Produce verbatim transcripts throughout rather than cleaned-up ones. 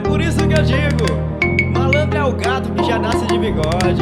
por isso que eu digo, malandro é o gato que já nasce de bigode.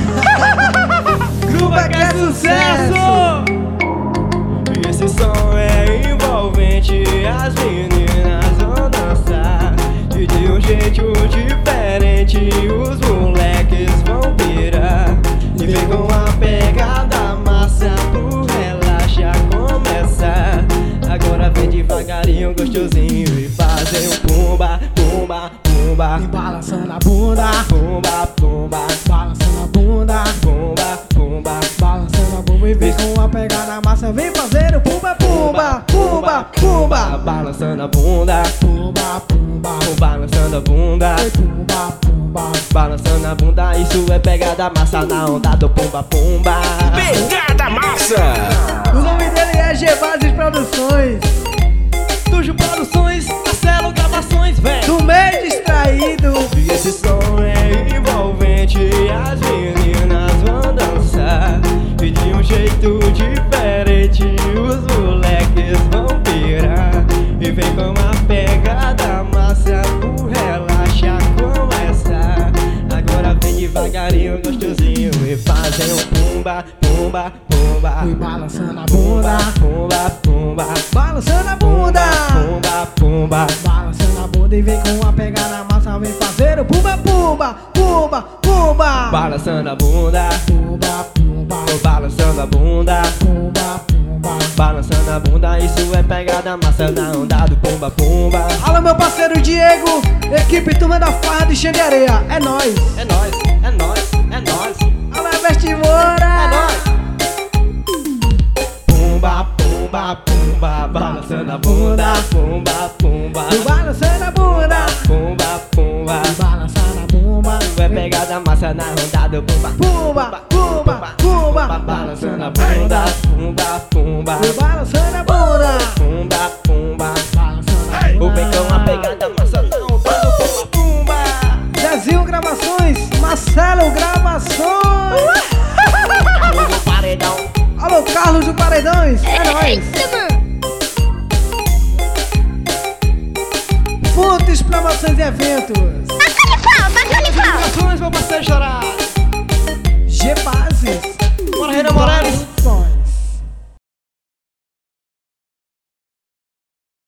Gruba que é sucesso! E esse som é envolvente, as meninas vão dançar e de um jeito diferente os moleques vão pirar. E vem com a pegada massa pro relaxa começar. Agora vem devagarinho, gostosinho e fazer um pumba, pumba, pumba. E balançando a bunda, pumba, pumba, balançando a bunda, pumba, pumba, balançando a bunda. E vem com a pegada massa, vem fazer o pumba, pumba, pumba, pumba. Balançando a bunda, pumba, pumba, balançando a bunda, pumba, pumba, balançando a bunda. Isso é pegada massa na onda do pumba, pumba. Pegada massa! O nome dele é G Bases Produções, Tujo Produções, Marcelo Gravações, vem! do meio distraído. E esse som é envolvente, as meninas vão dançar e de um jeito diferente os moleques vão pirar. E vem com uma pegada massa pro relaxa começar. Agora vem devagarinho, gostosinho e fazer um pumba, pumba, pumba. E balançando a bunda, Pumba, pumba, balançando a bunda, pumba, pumba. balançando a bunda. E vem com a pegada massa, vem fazer o pumba, pumba, pumba, pumba. Balançando a bunda, Pumba, pumba, balançando a bunda, pumba, pumba. balançando a bunda. Isso é pegada massa na onda do pumba, pumba. Alô, meu parceiro Diego, equipe Turma da Farra de Cheia de Areia, é nóis. É nóis, é nóis, é nóis, Alô, Vestimora, é nóis. Pumba, pumba, pumba, balançando a bunda, pumba, pumba, balançando a bunda, pumba, pumba. balançando a bunda. É pegada massa na onda do pumba, Pumba, pumba, pumba, balançando a bunda, pumba, pumba, balançando a bunda, pumba, pumba. balançando a O bem com a bunda. pegada massa na onda do pumba, pumba. Zezinho Gravações, Marcelo Gravações. Carlos do Paredão. Alô, Carlos do Paredões, é nóis. Fontes, promoções e eventos. Ações, meu parceiro chorar.